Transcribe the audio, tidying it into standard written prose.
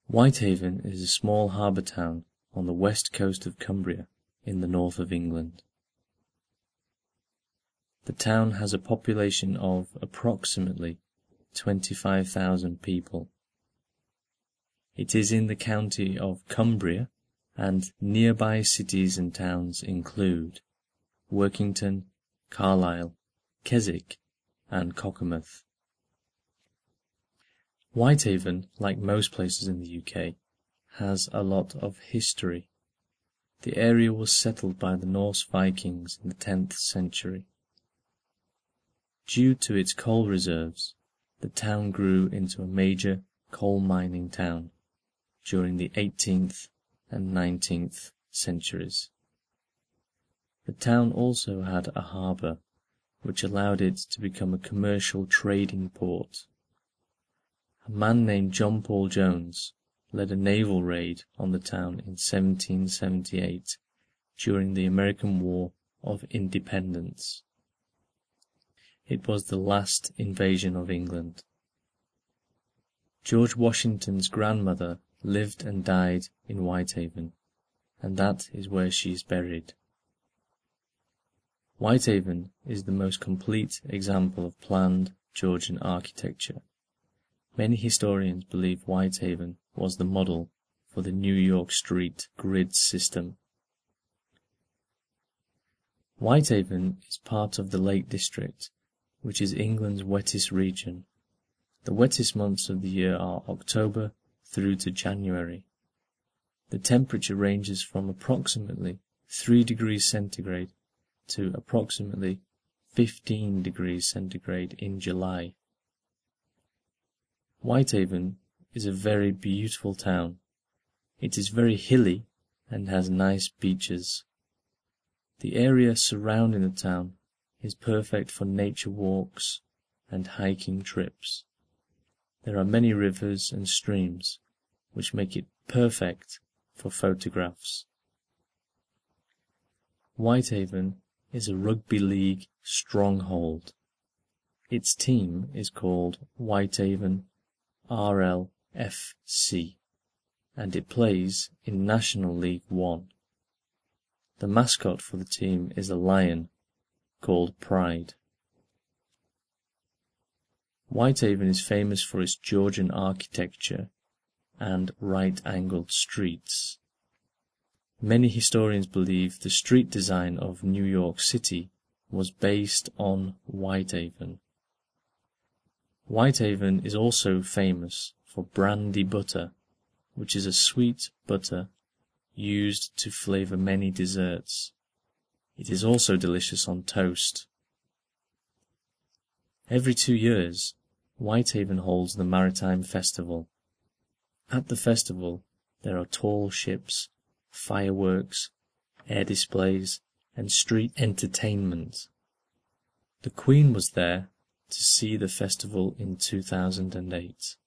Whitehaven is a small harbour town on the west coast of Cumbria, in the north of England. The town has a population of approximately 25,000 people. It is in the county of Cumbria, and nearby cities and towns include Workington, Carlisle, Keswick, and Cockermouth. Whitehaven, like most places in the UK, has a lot of history. The area was settled by the Norse Vikings in the 10th century. Due to its coal reserves, the town grew into a major coal mining town during the 18th and 19th centuries. The town also had a harbour, which allowed it to become a commercial trading port. A man named John Paul Jones led a naval raid on the town in 1778 during the American War of Independence. It was the last invasion of England. George Washington's grandmother lived and died in Whitehaven, and that is where she is buried. Whitehaven is the most complete example of planned Georgian architecture. Many historians believe Whitehaven was the model for the New York Street grid system. Whitehaven is part of the Lake District, which is England's wettest region. The wettest months of the year are October through to January. The temperature ranges from approximately 3 degrees centigrade to approximately 15 degrees centigrade in July. Whitehaven is a very beautiful town. It is very hilly and has nice beaches. The area surrounding the town is perfect for nature walks and hiking trips. There are many rivers and streams, which make it perfect for photographs. Whitehaven is a rugby league stronghold. Its team is called Whitehaven RLFC, and it plays in National League One. The mascot for the team is a lion called Pride. Whitehaven is famous for its Georgian architecture and right-angled streets. Many historians believe the street design of New York City was based on Whitehaven. Whitehaven is also famous for brandy butter, which is a sweet butter used to flavor many desserts. It is also delicious on toast. Every 2 years, Whitehaven holds the Maritime Festival. At the festival, there are tall ships, fireworks, air displays, and street entertainment. The Queen was there to see the festival in 2008.